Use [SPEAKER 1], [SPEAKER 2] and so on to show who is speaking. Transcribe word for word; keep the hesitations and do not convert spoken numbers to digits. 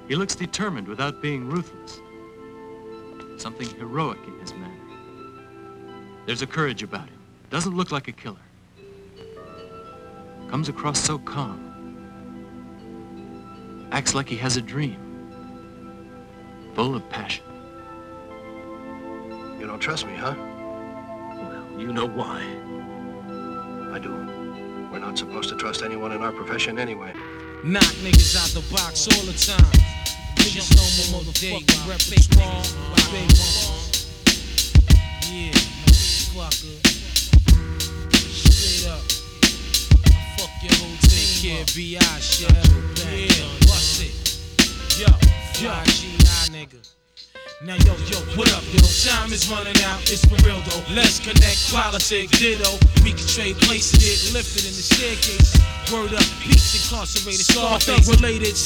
[SPEAKER 1] He looks determined without being ruthless. Something heroic in his manner. There's a courage about him. Doesn't look like a killer. Comes across so calm. Acts like he has a dream. Full of passion.
[SPEAKER 2] You don't trust me, huh?
[SPEAKER 3] Well, you know why.
[SPEAKER 2] I do. We're not supposed to trust anyone in our profession anyway.
[SPEAKER 4] Knock niggas out the box all the time. Niggas know more motherfucking rep strong like big bones. Yeah, motherfucker. Straight up. I fuck your whole team. Take care, B I shit. Yeah, bust it. Yo, yo, G I nigga. Now yo, yo, what up, yo? Time is running out, it's for real though. Let's connect, politics, ditto. We can trade places, get lifted in the staircase. Word up, peace incarcerated, Scarface related.